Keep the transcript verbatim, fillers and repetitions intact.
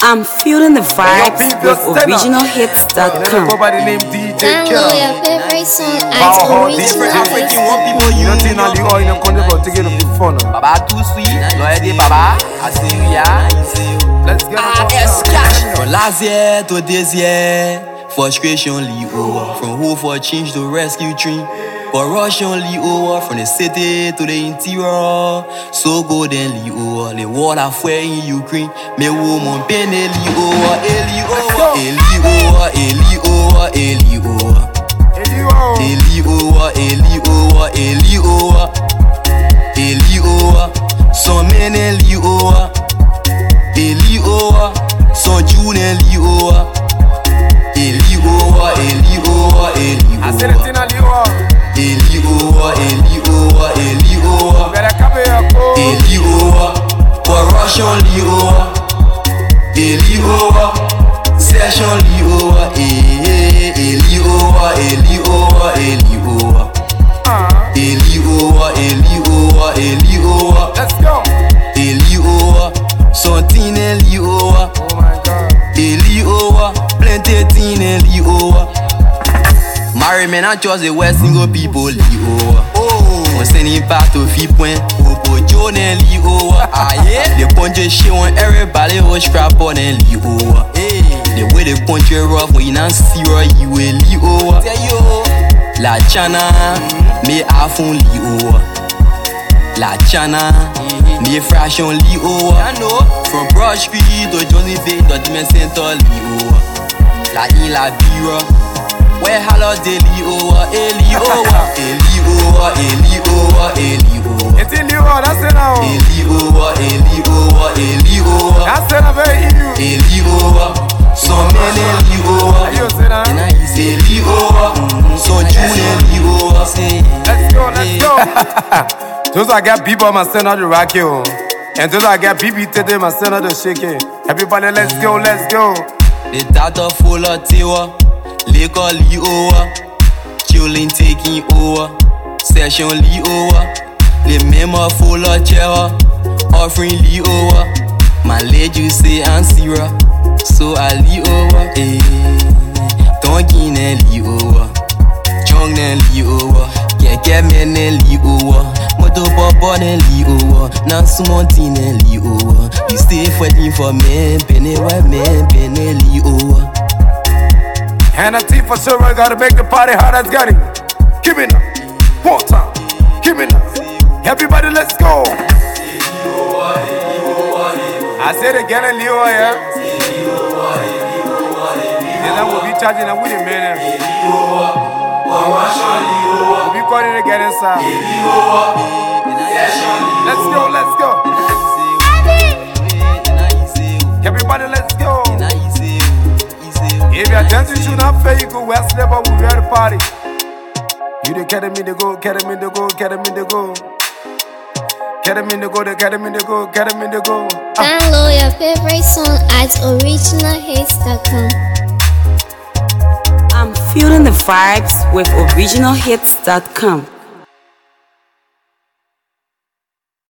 I'm feeling the vibes with original hits dot com. Nobody named D J Download your favorite song at original hits dot com. You don't think now the oil in the country but take it up the phone. Baba too sweet, loyalty Baba. I see you, yeah. Let's get Ah, on yes, cash. From last year to this year, frustration lead over. From hope for change to rescue dream. Corruption lead over. From the city to the interior. So go then lead over. The war are fighting in Ukraine. Me woman pain lead over. Eli over. Eli over. Eli over. Eli over. Eli over. Eli over. Eli over. Eli over. So many Eli over. Eli over. So June Eli over. Eli over. Eli over. Eli over. I said it in a liwa. Eli over, Eli over, Eli over. Better come here, go. Eli over, corruption Eli over. Eli over, session Eli over. Eh, Eli over, Eli over, Eli over. Eli over, Eli over, Eli over. Let's go. Eli over, something Eli over. Oh my God. Eli over, plenty thing Eli over. Marry men and just the West single people Li over. Oh, on send him back to feet point. Popo Joe and Li over. Ah yeah, the punch shit on everybody who scrap on and Li over. Hey, the way they punch you rough when you not see you will Li over. Tell you, La Chana, me afun Li over. La Chana, me fresh on Li over. I know, from Broad Street to Johnny Bay to Jimmy Center Li over. La in la Bira. Where holiday Eli over, Eli over, Eli over, Eli over, Eli over. It's in liwa, that's it now. Eli over, Eli over, Eli over. That's it, I'm very you. Eli over, so many Eli over. You say that? Eli over, so June Eli over. Let's go, let's go. Those I got people, my son out the rock you. And those I got people today, my son out the shake it. Everybody, let's go, let's go. The data full of tewa. Liquor Li over, chillin' taking over, session Li over, the memo full of chair, offering Li over, my lady say I'm Sierra, so I Li over, eh, Tonkin and Li over, Chong and Li over, Keke men and Li over, Moto Papa and Li over, now Sumontin and Li over, you stay fighting for men, penny white men, penny Li over. And a T for sure, I gotta make the party hard as got it. Give me now, one time, give me now. Everybody, let's go. I said again, and Leo, yeah. Then I will be charging a winning man. We'll be calling again inside. Let's go, let's go. Everybody, let's go. If your dancing should not fail, you go west never we wear the party. You the carry me to go, carry me to go, carry me to go. Carry me to go, the carry me to go, carry me to go. Download your favorite song at original hits dot com. I'm feeling the vibes with original hits dot com.